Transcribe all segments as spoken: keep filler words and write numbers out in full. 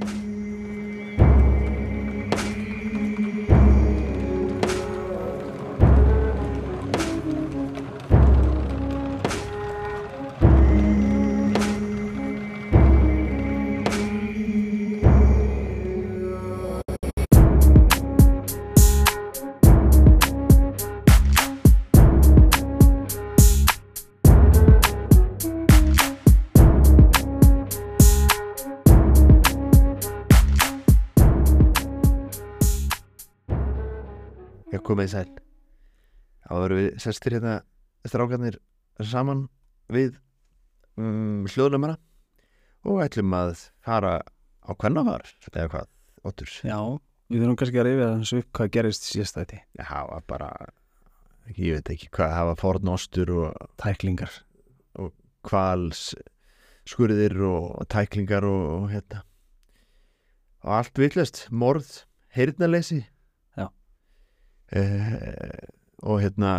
Já, komið í sæl. Þá erum við sestir hérna strákarnir saman við um, hljóðnumara og ætlum að fara á kvennafar eða hvað, Oddur? Já, við þurfum kannski að rifja þessu upp hvað gerist síðast þetta. Já, það var bara, ég veit ekki hvað, það var fornostur og Tæklingar. og hvals skurðir og tæklingar og, og hérna og allt vitlaust, morð, heyrnarleysi. Já. Eh, og hérna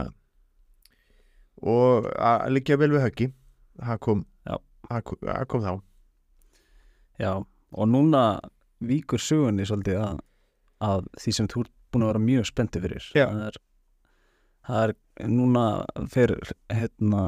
og að liggja vel við höggi það kom, það kom, það kom þá. Já, og núna víkur sögunni svolítið að, að því sem þú ert búin að vera mjög spenntur fyrir. Já. Það er, það er núna fyrir hérna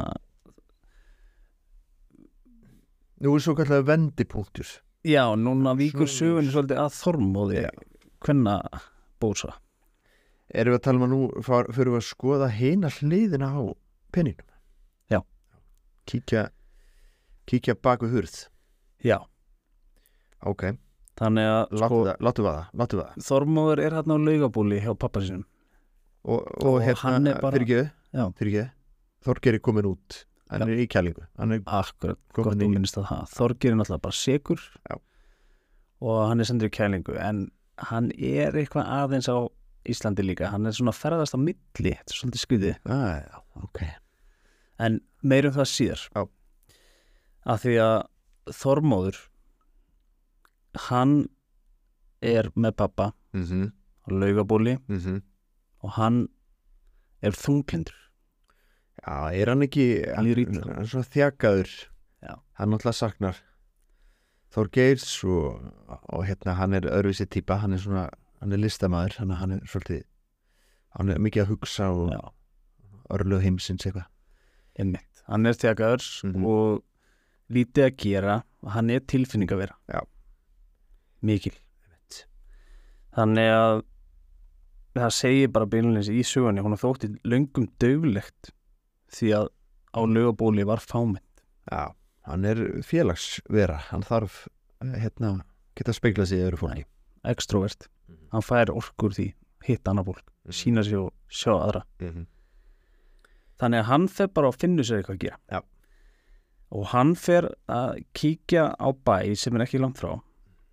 Nú er svo kallar vendipunktur. Já, núna víkur Svona- sögunni svolítið að Þormóði Já. kvenna bósa. Erum við að tala um að nú far, fyrir við að skoða hina hliðina á peningnum? Já. Kíkja kíkja bak við hurð. Já, Ok, þannig að láttu sko, það, láttu það, láttu það. Þormóður er hérna á Laugabóli hjá pappa sinum. Og, og, Og hérna, hann er bara- fyrirgeðu, Já. fyrirgeðu, Þorgeir er komin út. Hann Já. er í kælingu. Hann er Akkurat, Komin gott í- þú minnst að það. Þorgeir er náttúrulega bara sekur. Já. Og hann er sendur í kælingu, en hann er eitthvað aðeins á Íslandi líka. Hann er svona ferðast á milli, þetta er svolítið skriðið. ah, já, ok. En meirum það síðar. Já. Af því að Þormóður, hann er með pappa Mhm, á Laugabóli mhm. og hann er þunglyndur. Já, er hann ekki Hann líður illa. hann er svona þjakaður. Já. Hann náttúrulega saknar Þorgeirs og, og hérna hann er öðruvísi típa, hann er svona hann er listamaður, hann, hann er svolítið hann er mikið að hugsa og Já, örlög heimsins eitthvað. einmitt. Hann er þjakaður Mhm. og lítið að gera, hann er tilfinning að vera. Já. Mikil. Þannig að það segir bara beinleins í sögunni, hún er þótti löngum dauflegt því að á Laugabóli var fámennt. Já, hann er félagsvera, hann þarf eh, hérna geta speglað sig í öðru fólki. Extrovert. Mhm. Hann fær orkur því, hitta annað fólk, sína sig og sjá aðra. Mhm. Þannig að hann fer bara að finna sér eitthvað að gera. Já. Og hann fer að kíkja á bæ sem er ekki langt frá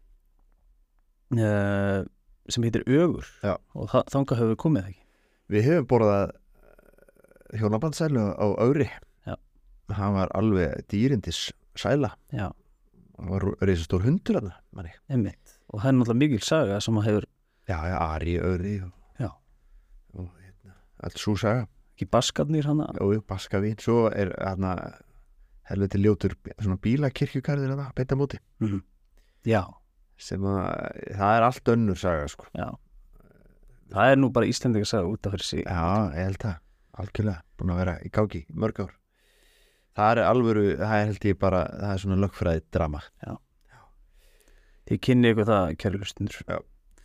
uh, sem heitir Ögur. Já. Og þa þangað höfum við komið það ekki. Við hefum borðað hjónabandsælu á Ögri. Já. Hann var alveg dýrindis sæla. Já, Hann var reisastór hundur þarna, manni. einmitt. Og það er náttúrulega mikil saga sem að hefur Já, já, Ari, Ögri og, Já. og hérna, allt svo saga. ekki baskarnir hana. Jú, Baskavín. Svo er hérna helviti ljótur svona bílakirkjugarður þarna, beint á móti. Mm. Já, Sem að, það er allt önnur saga, sko. já. Það er nú bara Íslendinga saga út af fyrir sig. Já, ég held það, algjörlega, búin að vera í gági í mörg ár. Það er alvöru, það er held ég bara, það er svona lögfræði drama. Þið kynni ykkur það, kæru hlustundur. Já.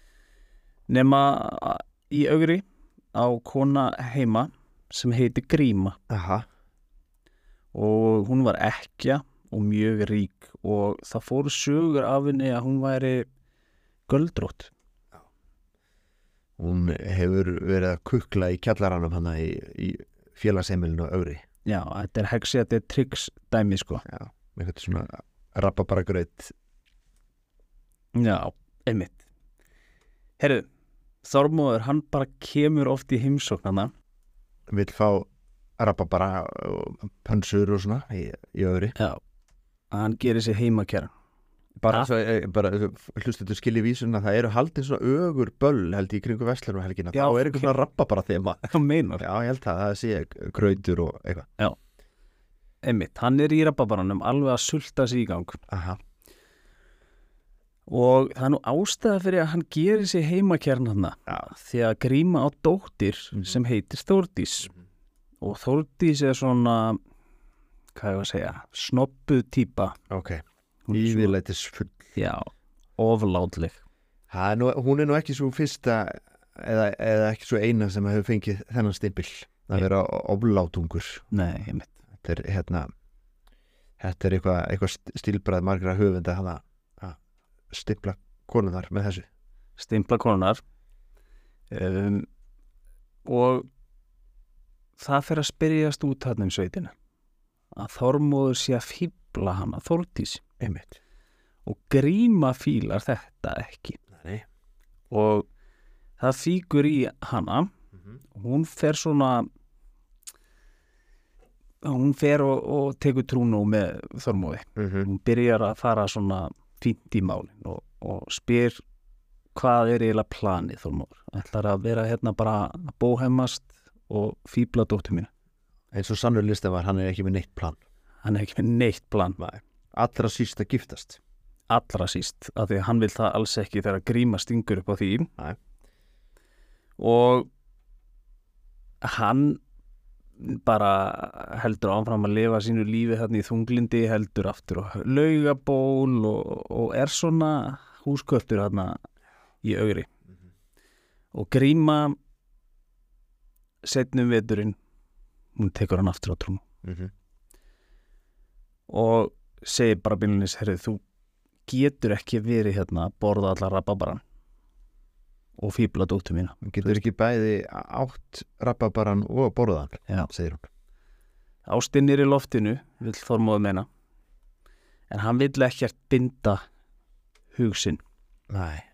Nema í Ögri á kona heima sem heiti Gríma Aha, og hún var ekkja og mjög rík og það fóru sögur af henni að hún væri göldrótt. hún hefur verið að kukla í kjallaranum hana í, í félagsheimilinu á Ögri. Já, þetta er hexi, þetta er tricks dæmi sko. Já, með þetta svona rababaragraut. Já, einmitt. Herru, Þormóður, hann bara kemur oft í heimsóknana. Vill fá rababara og pönsur og svona í, í Ögri. Já, hann gerir sér heimakæran. Bara, svo, eh, bara hlustu þetta skilji vísuna, það eru haldin svona ögur böll held í kringu Vestlarnu helgina. Já, þá er eitthvað ok. svona rababara þema. Það meinar. Já, ég held það, það sé grautur og eitthvað. Einmitt, hann er í rababaranum alveg að sulta sig í gang Aha, og það er nú ástæða fyrir að hann gerir sig heimakjarn hana Já. því að Gríma á dóttir Mhm. sem heitir Þórdís og Þórdís er svona hvað ég var að segja snobbuð típa Ok, Hún er svona- yfirleitis full já, oflátleg er nú, Hún er nú ekki svo fyrsta eða, eða ekki svo eina sem hefur fengið þennan stimpil að Nei. vera oflátungur. nei, ég mitt Þetta er hérna þetta er eitthvað, eitthvað stílbrað margra höfunda hana að stimpla konunar með þessu. stimpla konunar um, og það fer að spyrjast út þarna um sveitina að Þormóður sé að fíbla hana Þórdís Einmitt. og Gríma fílar þetta ekki Nei. og það fíkur í hana Mhm. hún fer svona hún fer og, og tekur trúnó með Þormóði Mhm. hún byrjar að fara svona fínt í málin og, og spyr hvað er eiginlega planið Þormóður ætlar að vera hérna bara að bóhemmast og fíbla dóttur mína Eins og sannur lista var, hann er ekki með neitt plan. hann er ekki með neitt plan Nei. Allra síst að giftast. allra síst af því að hann vil það alls ekki þegar Gríma stingur upp á því Nei. og hann bara heldur áfram að lifa sínu lífi þarna í þunglindi, heldur aftur á laugaból og, og er svona húsköttur þarna í augri og Gríma seinni um veturinn hún tekur hann aftur á trúnó Mhm. og segir bara beinlínis, herrið, þú getur ekki verið hérna að borða allar rababaran og fíbla dóttur mína Hún getur ekki bæði átt rababaran og borðan, Já. segir hún. Ástin er í loftinu, vill Þormóður meina en hann vill ekkert binda hug sinn Nei.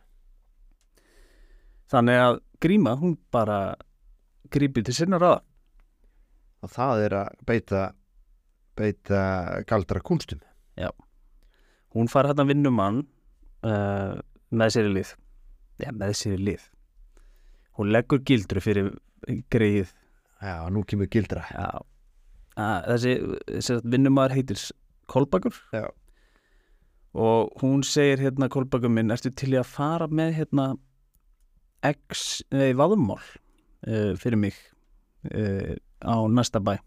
þannig að Gríma, hún bara grípir til sinna ráða Og það er að beita beita galdra kunstum. hún fær hérna vinnumann uh, með sér í lið já, með sér í lið hún leggur gildru fyrir greið Já, nú kemur gildra. já. Að, þessi, þessi vinnumaður heitir Kolbakur Já. og hún segir hérna Kolbakur minn, ertu til í að fara með hérna X, nei, vaðmál uh, fyrir mig uh, á næsta bæ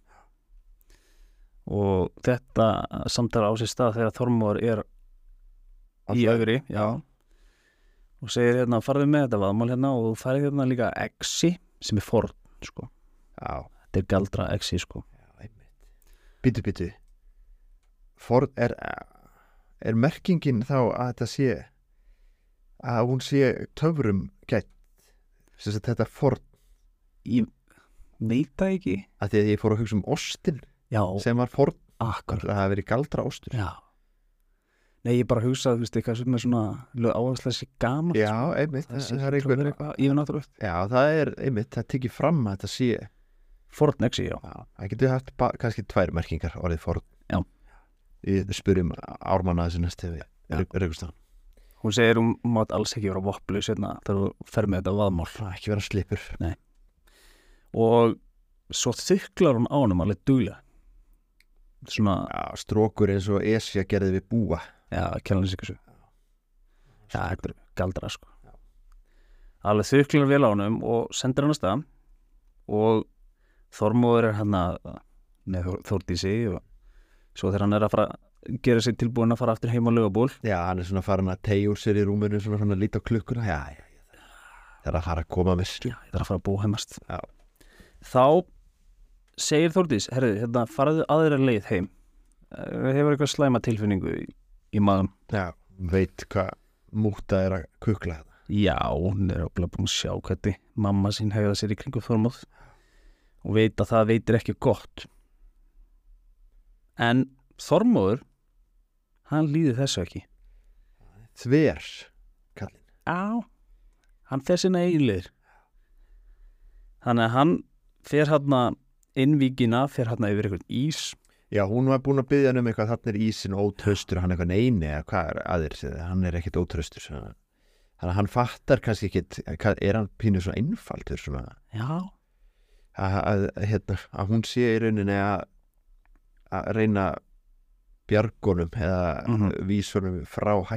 og þetta samtala á sér stað þegar Þormóður er í Alltaf- augri já. og segir hérna, farðu með þetta vaðmál hérna og þú farið hérna líka X-i sem er forn, sko Já. þetta er galdra X-i, sko Býtu, býtu. For, er, er merkingin þá að þetta sé að hún sé töfrum gætt sem sagt þetta forn ég veit það ekki að því að ég fór að hugsa um ostin já, sem var forn, akkur það hafi verið galdra ostur. já nei, ég bara hugsa, þú veist, eitthvað sem er svona áherslega sér gamalt Já, einmitt, það, það, það er einhver eitthvað yfirnáttúrulegt Já, það er einmitt, það tekið fram að þetta sé forn X-i, já Já, það getur haft ba- kannski tvær merkingar orðið forn. Já. Ég spurjum ármanna þessu næst Já. hefur reykust það. hún segir hún mátt alls ekki vera vopplaus hérna þegar þú fer með þetta vaðmál Ekki vera slipur. og svo þyklar hún á honum alveg duglega svona, Já, strókur eins og Esja gerði við búa. já, kjælans ykkur svo já, þetta er galdra, sko alveg þyklar vel á honum og sendir hann að stað og Þormóður er hann að með Þór- Þórdísi og svo þegar hann er að fara gera sig tilbúin að fara aftur heim á laugaból Já, hann er svona farin að tegja úr sér í rúminu svona svona að líta á klukkuna. Já, já, já. Það er að fara að koma með sér. já, ég þarf að fara að búa heimast Já. þá segir Þórdís, herðu, hérna farðu aðra leið heim uh, hefur eitthvað slæma tilfinningu í, í maðum Já, veit hvað múta er að kukla þetta. já, hún er ábúinlega búin að sjá hvernig mamma sín hegða sér í kringum Þormóð og veit að það veitir ekki gott en Þormóður hann líður þessu ekki Þver, kallinn. á, hann fer sinna eiginleir þannig að hann fer hérna innvíkina, fer hérna yfir einhvern ís Já, hún var búin að byggja hann um eitthvað, þannig er ísinn ótraustur, hann er eitthvað neini eða hvað er aðeins, hann er ekkit ótraustur. Svona. Þannig að hann fattar kannski ekkit, hvað- er hann pínu svo einfaldur svona, já, að, að, hérna, að hún sé í rauninni að, að reyna bjargunum eða Mhm. vísunum frá hættu.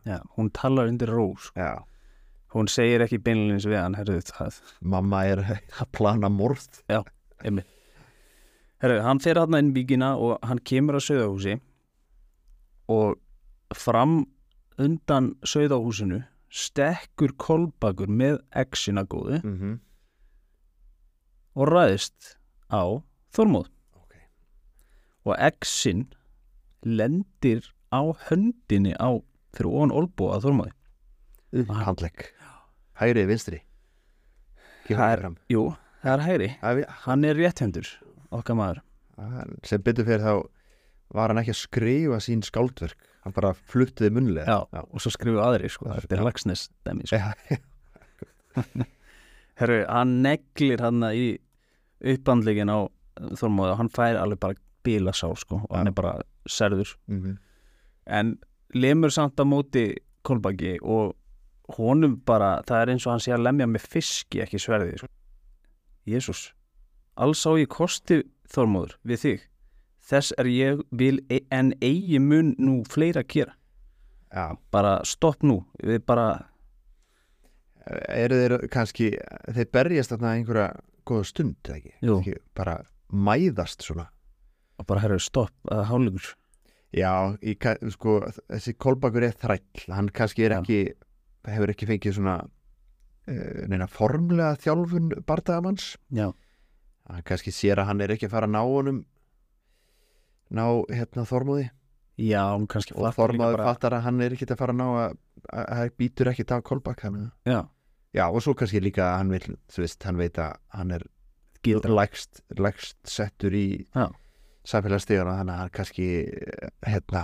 Já, hún talar undir rós sko. Já, Hún segir ekki beinlínis við hann, herðu það mamma er að plana morð. Já, einmitt Herðu, hann fer þarna inn í bíkina og hann kemur að sauðahúsi og fram undan sauðahúsinu stekkur Kolbakur með exina góðu Mm -hmm. og ræðist á Þormóð Ok. og exin lendir á höndinni á fyrir ofan olbúa að Þormóði. Handlegg. Hægri, vinstri. Kemur Það er- fram. Jú, það er hægri. Það er- Hann er rétthendur, okkar maður. það- Sem betur fyrir þá var hann ekki að skrifa sín skáldverk. Hann bara fluttiði munnlega. Já, og svo skrifu aðri, sko. Það er- Þetta er já. Laxness dæmi, sko. Já. Herru, hann neglir hann í uppandlegin á Þormóði og hann fær alveg bara bílasár, sko, og hann Já. er bara særður. Mm -hmm. En lemur samt að móti Kolbaki og honum bara, það er eins og hann sé að lemja með fiski, ekki sverði, sko. Jésús, alls á ég kosti Þormóður við þig. Þess er ég vil e- en eigi mun nú fleira gera. Já. Bara stopp nú, við bara, Eru þeir kannski, þeir berjast þarna einhverja góða stund, eða ekki? Jú. Ekki bara mæðast svona. og bara herru stopp, að hálfleikur. Já, í, ka- sko, þessi Kolbakur er þræll. Hann kannski er Já. ekki, hefur ekki fengið svona uh, neina formlega þjálfun bardagamanns. Já, Hann kannski sér að hann er ekki að fara að ná honum, ná hérna Þormóði. já, hún kannski Og fattar líka Þormóður bara, fattar að hann er ekki að fara að ná að, að það býtur ekki af Kolbak. Hann, já, já, og svo kannski líka að hann vil, þú veist, hann veit að hann er gildra. lægst, lægst settur í Já. samfélagsstigana, þannig að hann kannski eh, hérna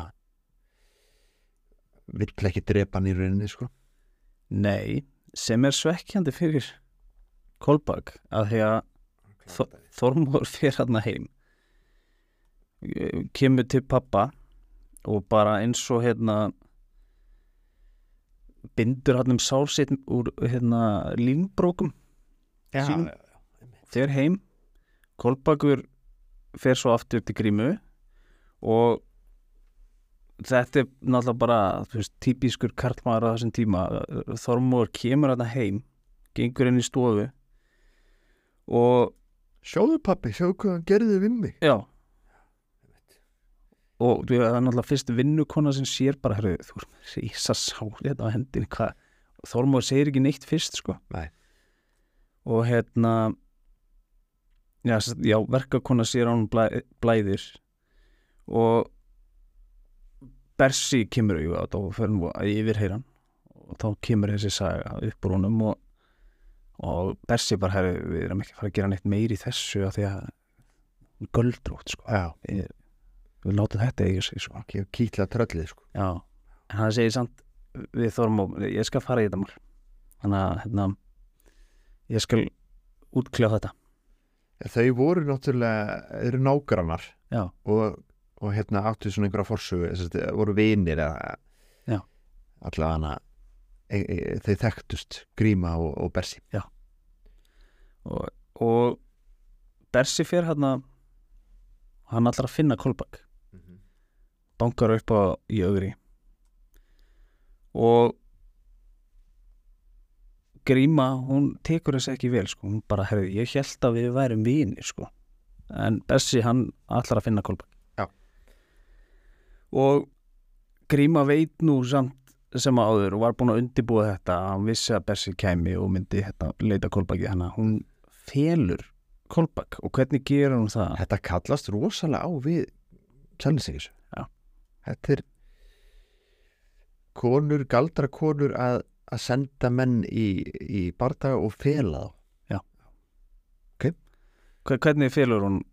vill ekki drepa hann í rauninni, sko. Nei, sem er svekkjandi fyrir Kolbak, að því að Þor- Þormóður fer hann heim, kemur til pappa og bara eins og hérna bindur hann um sár sitt úr hérna línbrókum, Já, sín- fer heim. Kolbakur fer svo aftur til Grímu og þetta er náttúrulega bara, þú veist, típiskur karlmaður á þessum tíma. Þormóður kemur hann heim, gengur inn í stofu og sjáðu pappi, sjáðu hvað hann gerði við mig. já og þú veist, það er náttúrulega fyrst vinnukona sem sér bara, herru, þú er með rísa sár hérna á hendinni, hvað Þormóður segir ekki neitt fyrst, sko. Nei. Og hérna já, s- já verkakona sér á hann blæ, blæðir og Bersi kemur auðvitað á þetta og fer nú að yfirheyra hann og þá kemur þessi saga upp úr honum og, og Bersi bara, herru, við erum ekki að fara að gera neitt meiri í þessu af því að hún er göldrótt, sko. Já, Við, við látum þetta eiga sig, sko. ekki kýtla tröllið, sko. Já, en hann segir samt við Þormóð, ég skal fara í þetta mál, þannig að hérna, ég skal útkljá þetta. Þau voru náttúrulega, eru nágrannar Já, og, og hérna áttu svona einhverja forsögu, þess að voru vinir eða Já. allavega hana e, e, þau þekktust, Gríma og, og Bersi. og, og Bersi fer hérna, hann ætlar að finna Kolbak, bankar upp á í ögri og Gríma, hún tekur þessi ekki vel, sko. Hún bara, herri, ég hélt að við værum vinir, sko. En Bersi, hann ætlar að finna Kolbak. Já. Og Gríma veit nú samt sem áður og var búin að undirbúa þetta, hann vissi að Bersi kæmi og myndi hérna, leita Kolbaki, hann að hún felur Kolbak. Og hvernig gerir hún það? Þetta kallast rosalega á við Selnessingis. Já. Þetta er konur, galdra konur að, að senda menn í, í bardaga og fela þá. Hver- Hvernig felur hún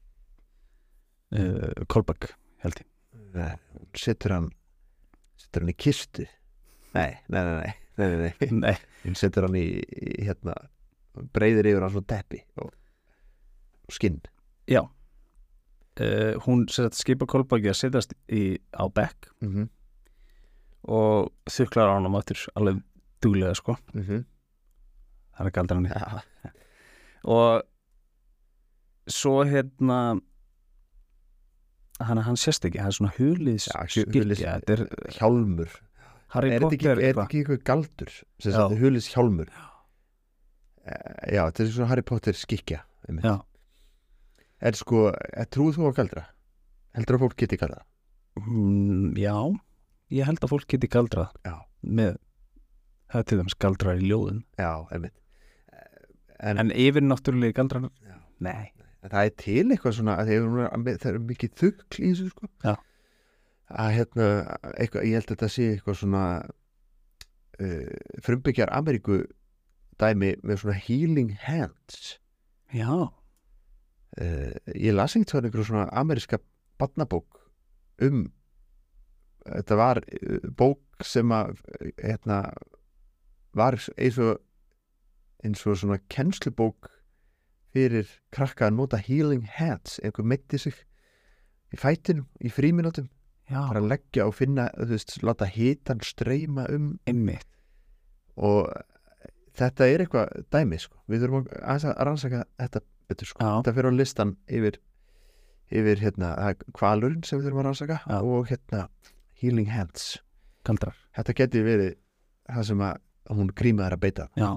uh, Kolbak, held ég? Nei, setur hann setur hann í kistu. Nei, nei, nei, nei, nei, nei, nei. Nei. Hún setur hann í, í hérna, breiðir yfir hann svo teppi og, og skinn. Já. Uh, hún set, skipa Kolbaki að setjast í, á bekk Mm -hmm. og þuklar á hann aftur alveg duglega, sko. Mm -hmm. Það er galdra hann. Ja. Og svo hérna hann, hann sést ekki, það er svona huliðs Já, skikki, huliðs- þetta er, Hjálmur. Harry er þetta ekki, Potter er þetta eitthvað. ekki eitthvað galdur sem Já. sagt hulis hjálmur Eh, já, þetta er svona Harry Potter skikkja einmitt. Já. er sko, er trúið þú á galdra? Heldur að fólk geti galdra? Mm, já, ég held að fólk geti galdrað Já, með, það er til dæmis galdrar í ljóðum já, einmitt en, en yfir náttúrulega galdrar Já. nei, en það er til eitthvað svona að það er, það er mikið þugl í þessu sko Já. að hérna, eitthvað, ég held að þetta sé eitthvað svona uh, frumbyggjar Ameríku dæmi með svona healing hands já, uh, ég las einhvern veginn svona ameríska barnabók um þetta var uh, bók sem að hérna var eins og eins og svona kennslubók fyrir krakka að nota healing hands, einhver meiddi sig í fætinum, í frímínútum já, bara að leggja og finna, þú veist, láta hitan streyma um einmitt og þetta er eitthvað dæmi sko. Við þurfum að aðeins að rannsaka þetta betur sko. Já. Þetta fyrir á listan yfir yfir hérna hvalurinn sem við þurfum að rannsaka Já. og hérna healing hands. galdrar, Þetta geti verið það sem að hún grímaður að beita. já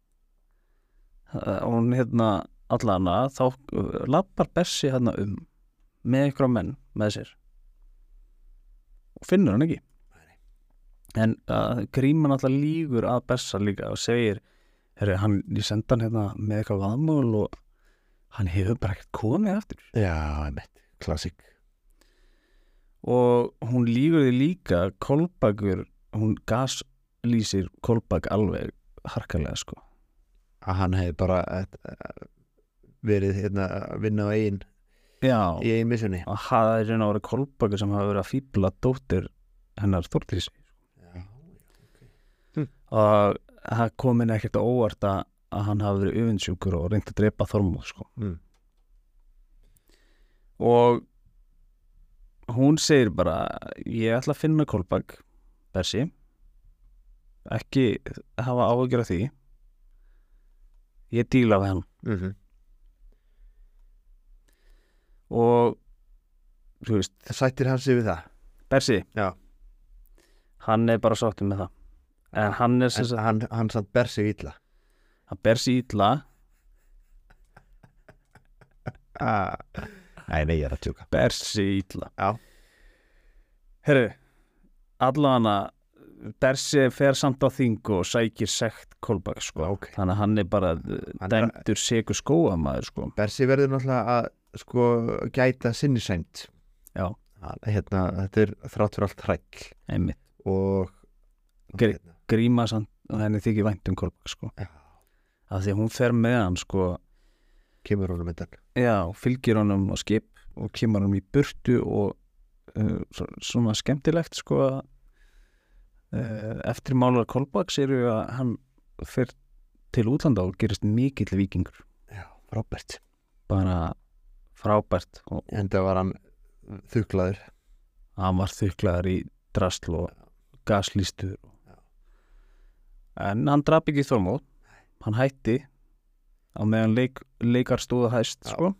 og hún hérna allana þá uh, lappar Bessi hérna um með ykkur á menn með sér og finnur hann ekki en uh, gríman alltaf lígur að Bessa líka og segir herri, hann, ég senda hann hérna með eitthvað vaðmál og hann hefur bara ekkert komið aftur Já, einmitt, klassik. og hún lígur því líka Kolbakur, hún gaslýsir Kolbak alveg harkalega sko Að hann hefði bara uh, verið hérna að vinna á eigin já, í eigin missunni. og það er hérna að vera Kolbakur sem hafa verið að fíbla dóttir hennar Þórdísi Já, og það kom inn ekkert á óvart að að hann hafi verið öfundsjúkur og reynt að drepa Þormóð sko. mm. og hún segir bara ég ætla að finna Kolbak Bessi ekki hafa áhyggjur af því ég díla við hann Mm -hmm. og þú veist, Sættir hann sig við það? Bessi Já. hann er bara sáttur með það en hann er sem En sagt, hann, hann samt ber sig illa. hann ber sig illa Ah. Nei, nei, ég er að tjóka. ber sig illa Já. herru allavega Bersi fer samt á þing og sækir sekt Kolbak sko. Ok. þannig að hann er bara Hann er- dæmdur segur skóamaður sko. Bersi verður náttúrulega að sko gæta sinni sæmt. Já. Hann, hérna, þetta er þrátt fyrir allt hræll einmitt, og Gri- hérna, gríma samt og henni þykir vænt um Kolbak sko. Já. af því að hún fer með hann sko, kemur honum myndan. já, fylgir honum á skip og kemur honum í burtu og uh, svo, svona skemmtilegt sko að uh, eftirmálar Kolbaks eru að hann fer til útlanda og gerist mikill víkingur Já, frábært. bara frábært og Enda var hann þuklaður. hann var þuklaður í drasl og gaslýstur en hann drap ekki Þormóð hann hætti á meðan leik, leikar stóða hæst Já. sko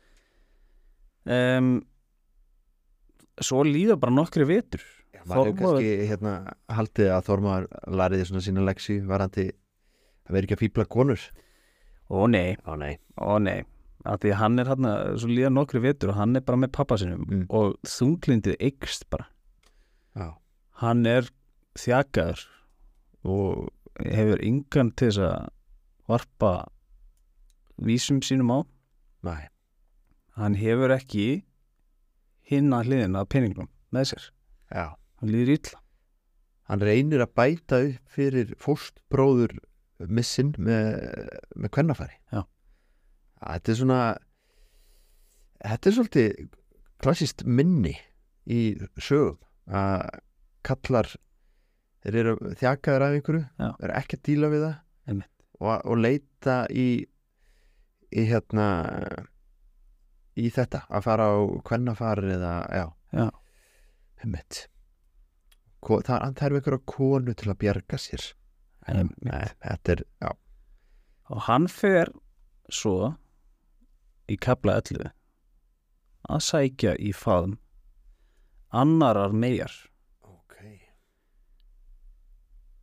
um, svo líða bara nokkri vetur Já, maður hefur Þormóður- kannski hérna haldið að Þormóður lariði svona sína leksi varandi að vera ekki að fíbla konur. ó nei, Ó nei. ó nei af því að hann er hann, svo líða nokkri vetur og hann er bara með pappa sinum Mm. og þunglindið eykst bara Já. hann er þjakaður og hefur yngan til þess að varpa vísum sínum á Nei. hann hefur ekki hinna hliðina af peningnum með sér Já. hann líður illa Hann reynir að bæta upp fyrir fóstbróður missinn með, með kvennafæri. Já. Þetta er svona þetta er svolítið klassískt minni í sögum að kallar þeir eru þjakaður af einhverju, Já. eru ekki að díla við það Einmitt. og, og leita í í hérna í þetta, að fara á kvennafari eða, já, Já. einmitt. Ko, það, hann þarf einhverja konu til að bjarga sér. Einmitt. Nei, þetta er, já, og hann fer svo í kafla ellefu að sækja í faðm annarar meyjar ok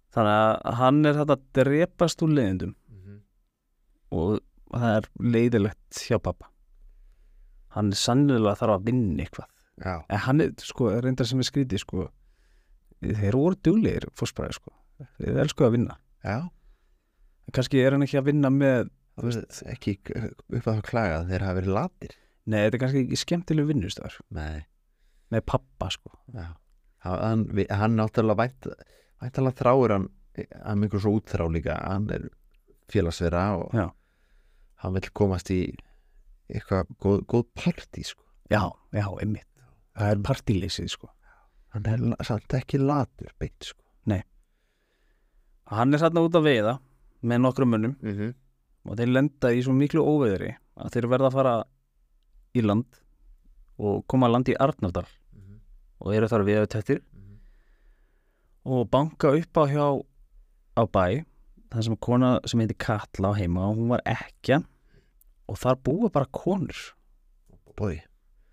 þannig að hann er þetta að drepast úr leiðindum Mhm. og það er leiðilegt hjá pappa. Hann er sannlega þarf að vinna eitthvað. Já, En hann er, sko, reyndar sem við skrítið, sko, þeir voru duglegir fóstbræður, sko. Þeir elsku að vinna. já. En kannski er hann ekki að vinna með, Það er ekki upp að það klaga að þeir hafa verið latir. nei, þetta er kannski ekki skemmtileg vinnustöður Nei, með pappa, sko. já. Hann, við- hann náttúrulega vænt, væntanlega þráir hann, hann er miklu svo útþrá líka, hann er félagsvera og Já. hann vill komast í eitthvað góð, góð partí, sko. Já, já, einmitt. Það er partíleysið, sko. Hann er la- samt ekki latur beint, sko. Hann er þarna út að veiða með nokkrum mönnum Mm -hmm. og þeir lenda í svo miklu óveðri að þeir verða að fara í land og koma að landi í Arnardal og eru þar veðutettir og banka upp á hjá á bæ, það sem er kona sem heitir Katla á heima og hún var ekkja og þar búa bara konur. Bói.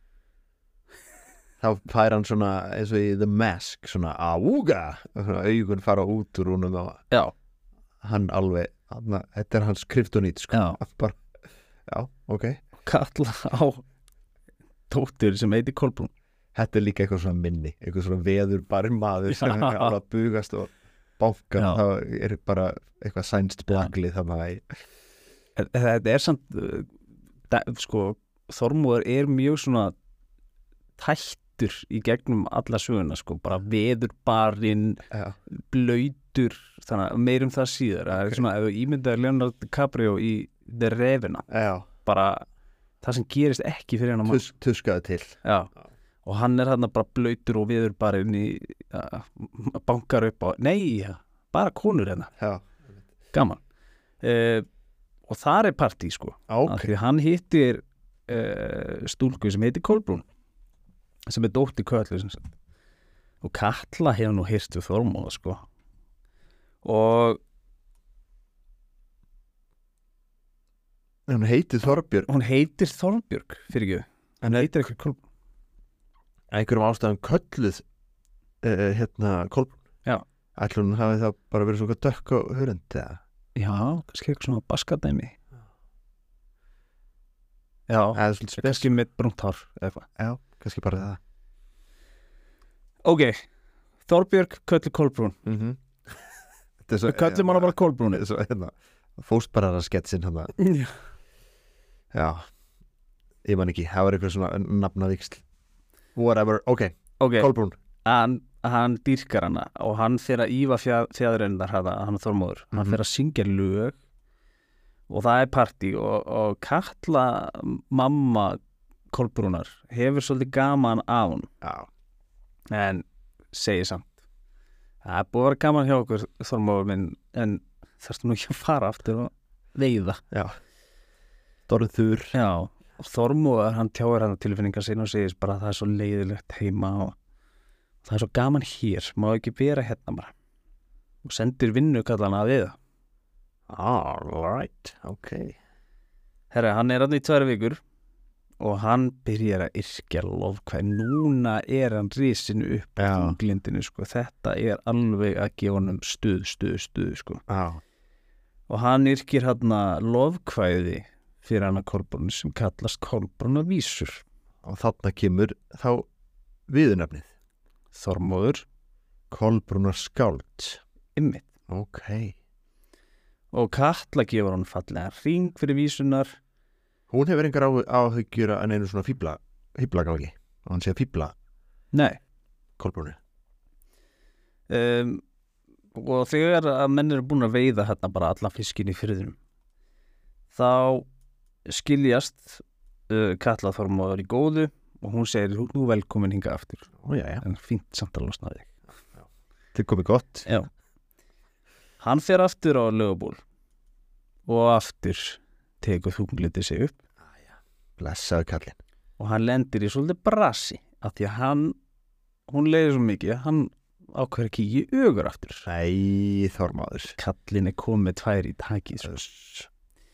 Þá fær hann svona eins og í The Mask, svona ága, svona augun fara út úr húnum og Já, hann alveg, hann, þetta er hans kryptonít, sko. já. Bara, já, ok. Katla á dóttur sem heitir Kolbrún. Þetta er líka eitthvað svona minni, eitthvað svona veður barinn maður sem Já. er alveg að bugast og bankan, Já. þá er bara eitthvað sænst blaglið þannig að En Þetta er samt uh, da, sko, Þormóður er mjög svona tættur í gegnum alla söguna, sko, bara veðurbarinn, já, blöytur, þannig að meirum það síðar. Það er svona, ef þú ímyndaði Leonardo DiCaprio í The Revenant, já, bara það sem gerist ekki fyrir hann að mann. tus, tuskaði til. Já, og hann er þarna bara blöytur og veðurbarinn í uh, bankar upp á, nei, bara konur hérna, Já, gaman. Uh, og þar er partí, sko. ok. Af því hann hittir uh, stúlku sem heitir Kolbrún sem er dóttir Kötlu sem sagt. Og Katla hefur nú hýrt við Þormóða, sko, og Hún heitir Þorbjörg, hún heitir Þorbjörg fyrir ekki, en hún heitir ekki Kolbrún. einhverjum ástæðum kölluð uh, hérna Kolbrún. Já. Ætli hún hafi það bara verið svona dökk og hurund, eða? Já, kannski eitthvað svona baskadæmi. Já, Eða svolítið spes. kannski með brúnt hár eða eitthvað. Já, kannski bara það. Ok, Þorbjörg Köllu Kolbrún. Mm -hmm. Svo, Við köllum hana bara Kolbrúni. Svo, hérna, fóstbarara sketsin hann. Já. Já, ég man ekki, það var eitthvað svona nafnavíksl. Whatever, ok, Ok, Kolbrún. hann, hann dýrkar hana og hann fer að ífa fjað, fjæðurinnar hana, hann Þormóður. Hann Mhm. fer að syngja lög og það er partí og, og Katla mamma Kolbrúnar hefur svolítið gaman af hún Já, en segir samt það er búið að vera gaman hjá okkur Þormóður minn en þarftu nú ekki að fara aftur og veiða. já. Dorð þur. Já, og Þormóður hann tjáir hann tilfinningar sín og segir bara að það er svo leiðilegt heima og það er svo gaman hér, má ekki vera hérna bara og sendir vinnukallana að viða. All right, ok. Herra, hann er hann í tvær vikur og hann byrjar að yrkja lofkvæð, núna er hann risin upp á Já. þunglindinu, sko, þetta er alveg að gefa honum stuð, stuð, stuð, sko. Já, Og hann yrkir hann lofkvæði fyrir hann að Kolbrún sem kallast Kolbrúnavísur. og þarna kemur þá viðurnefnið. Þormóður, Kolbrúnar skáld. ymmit. Ok. Og Katla gefur hann fallega hring fyrir vísunar. Hún hefur engar á, áhyggjur að einu svona fíbla, fíblagangi. Og hann sé að fíbla Nei. Kolbrúnu. Um, og þegar að menn eru búin að veiða hérna bara allan fiskin í firðinum þá skiljast uh, Katla Þormóður í góðu og hún segir "Þú- nú velkomin hinga aftur Ó, já, já. en fínt samt að losna þig. Til komið gott. Já. Hann fer aftur á Laugaból og aftur tekur þunglindi sig upp Blessaður kallinn. og hann lendir í svolítið brasi af því að hann hún leiðir svo mikið að hann ákveður að kíkja í augur aftur. Æ, Þormáður. Kallinn er komið með tvær í takið sko,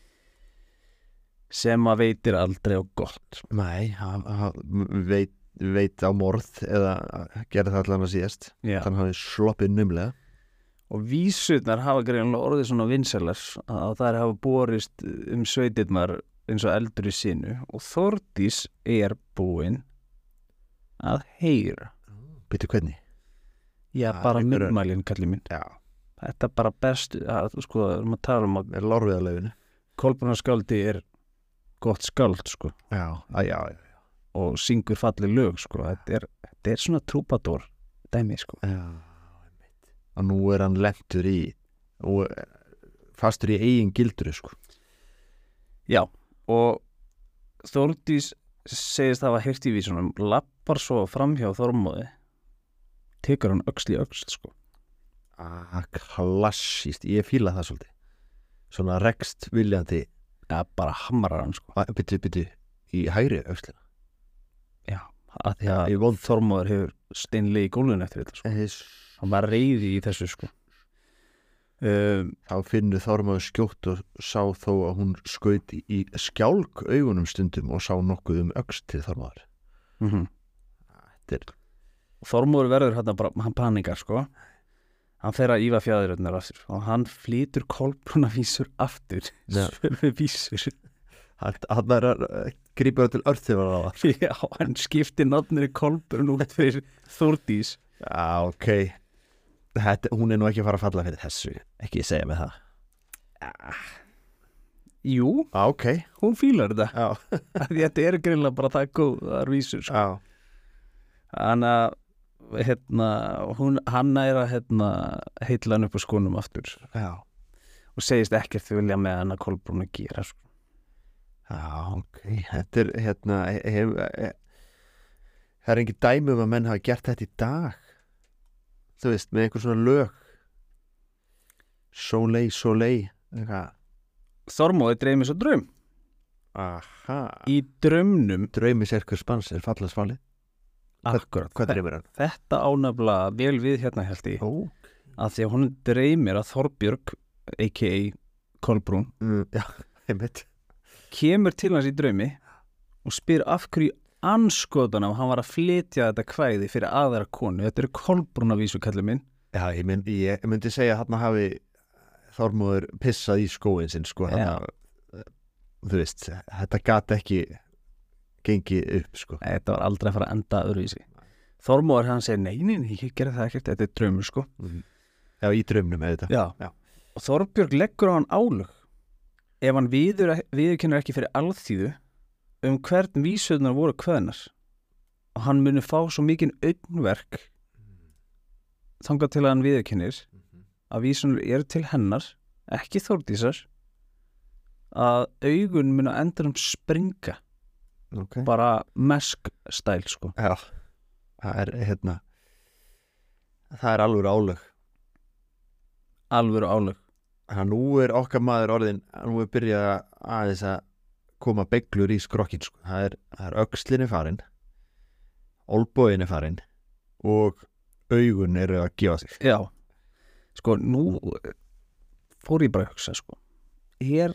sem að veitir aldrei á gott. Nei, hann hann veit, veit á morð eða gerði það allan að síðast. Já. Þannig hann hafi sloppið numlega. og vísurnar hafa greinilega orðið svona vinsælar að þær hafa borist um sveitirnar eins og eldur í sinu og Þórdís er búin að heyra Býtu hvernig? já, Það bara er einhver- myndmælinn kallir minn Já, þetta er bara best að, sko, við erum að tala um að er lárviðarleifinu Kolbrúnar skáldi er gott skáld sko Já, að, já, já, og syngur falleg lög sko þetta er, þetta er svona trúpador dæmi sko já einmitt. Og nú er hann lentur í og fastur í eigin gildru sko. já, og Þórdís segist hafa heyrt í vísunum lappar svo framhjá Þormóði tekur hann öxl í öxl sko Ah, klassíst, ég fíla það svolítið svona rekst viljandi ja, bara hamrar hann sko byttu, byttu, í hægri öxlina já, að því að Í vond- Þormóður hefur steinlega í gólfinu eftir þetta sko Þess, hann var reyði í þessu sko um, þá finnur Þormaður skjótt og sá þó að hún skaut í, í skjálk augunum stundum og sá nokkuð um öxl til Þormaður mm -hmm. Þetta er, Þormóður verður hann bara, hann panikar sko hann fer að ífa fjæðiröndnar aftur og hann flýtur Kolbrúna vísur aftur Já. sömu vísur hann hann er að grípa til örþifar á það já, hann skipti nafnir Kolbrún út fyrir Þórdís Já, ok Þetta, hún er nú ekki að fara að falla fyrir þessu ekki að segja mig það jú, Já, ok hún fílar þetta Já, af því að þetta er greinlega bara það góðar vísur sko. já, hann að hérna, hún, hann er að hérna, heitla hann upp á skónum aftur já og segist ekkert vilja með hann að Kolbrún að gera sko. Já, ok Þetta er hérna hef, hef, það er engin dæmi um að menn hafa gert þetta í dag þú veist, með einhver svona lög Soleil, Soleil eitthvað Þormóði dreymir svo draum Aha í draumnum Draumi sérkur spans er fallast falið akkurat, Hvað dreymir hann? þetta ánafla vel við hérna held ég Ó, að því að hún dreymir að Þorbjörg aka Kolbrún mm, já, einmitt kemur til hans í draumi og spyr af hverju anskotanum hann var að flytja þetta kvæði fyrir aðra konu, þetta eru Kolbrúnavísu kallið minn Já, ég, mynd, ég myndi segja að hann hafi Þormóður pissað í skóin sinn sko, þarna, þú veist, þetta gat ekki gengið upp sko. þetta var aldrei að fara að enda öðruvísi Þormóður hann segir nei, nei, nei, ég gerði það ekkert þetta er draumur sko Já, í draumnum eða þetta Já. Já. og Þorbjörg leggur á hann álög ef hann viður, viðurkennir ekki fyrir alþýðu um hvern vísöðnar voru kveðnar og hann muni fá svo mikinn augnverk þangað til að hann viðurkennir að vísunar eru til hennar ekki Þórdísar að augun muni að endanum springa okay. bara mesk stæl sko Já, það er hérna það er alveg álög alvöru álög Þannig að nú er okkar maður orðin nú er byrjað aðeins að koma beglur í skrokkin sko. það er, það er öxlinni farin olbóginni farin og augun eru að gefa sig já, sko nú fór ég bara að hugsa sko er,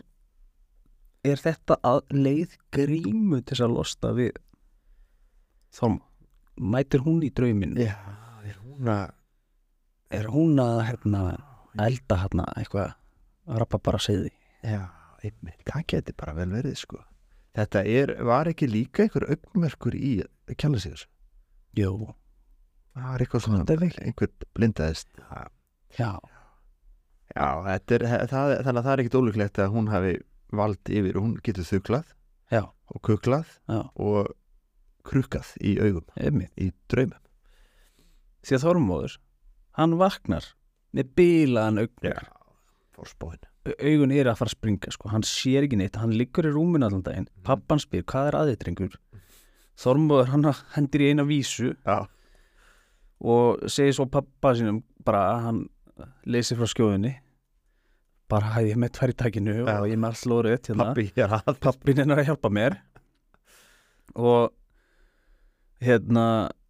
er þetta að leið Grímu til þess að losna við Þorm mætir hún í drauminn Já, er hún að er hún að hérna elda hérna eitthvað að rappa bara segði Já, einmitt, það geti bara vel verið sko. Þetta er, var ekki líka einhver augnverkur í kjalla sig þessu jú, það var eitthvað svona, Þetta er vel. einhver blindaðist Já, já, Já þetta er, það, þannig að það er ekkit ólíklegt að hún hafi vald yfir, hún getur þuglað já, og kuglað já og krukkað í augum, einmitt. í draumum því að Þormóður hann vaknar með bílaðan augnverk fórspóin augun eru að fara að springa sko. hann sér ekki neitt, hann liggur í rúminu allan daginn pappan spyr, hvað er aðeins drengur Þormóður hann hendir í eina vísu Já, og segir svo pappa sínum bara að hann lesi frá skjóðunni bara hæði ég með tvær í takinu Já. og ég er með allt lórið hérna. pappi hér að pappin hennar að hjálpa mér og hérna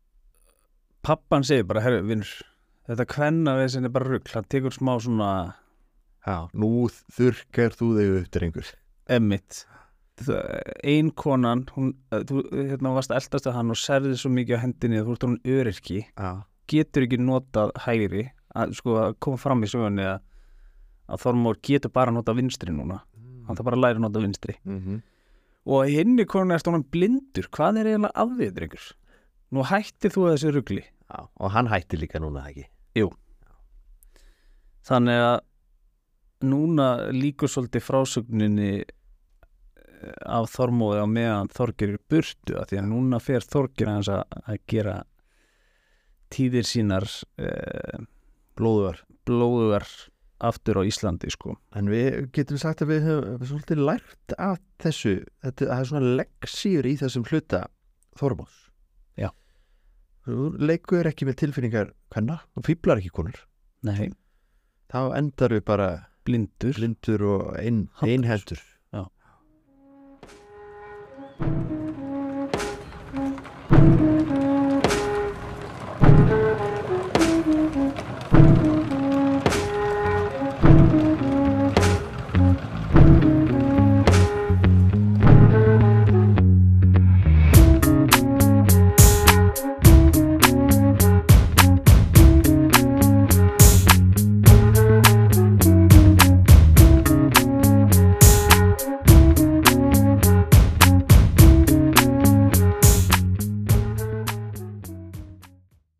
pappan segir bara, herru vinnur þetta kvenna við sinni bara rugl, hann tekur smá svona Já, nú þurrkar þú þig upp drengur emmitt ein konan, hún, þú hérna varst eldast að hann og serði svo mikið á hendinni að þú ert hún öryrki Já, getur ekki notað hægri að, sko, að koma fram í sögunni að, að Þormóður getur bara að nota vinstri núna hann þarf bara að læra að nota vinstri mm -hmm. og hinni konun er stónan blindur hvað er eiginlega að við, drengur? Nú hætti þú þessi rugli Já, og hann hætti líka núna, ekki? Jú Þannig að núna líkur svolítið frásögninni af Þormóði á meðan Þorgeir er burtu að því að núna fer Þorgeir hans að, að gera tíðir sínar eh, Blóðugar blóðugar aftur á Íslandi sko. En við getum sagt að við höfum svolítið lært af þessu þetta það er svona leksíur í þessum hluta Þormóðs Já Þú leikur ekki með tilfinningar hvenna og fíblar ekki konur Nei Þá endar við bara blindur blindur og ein, einhendur Já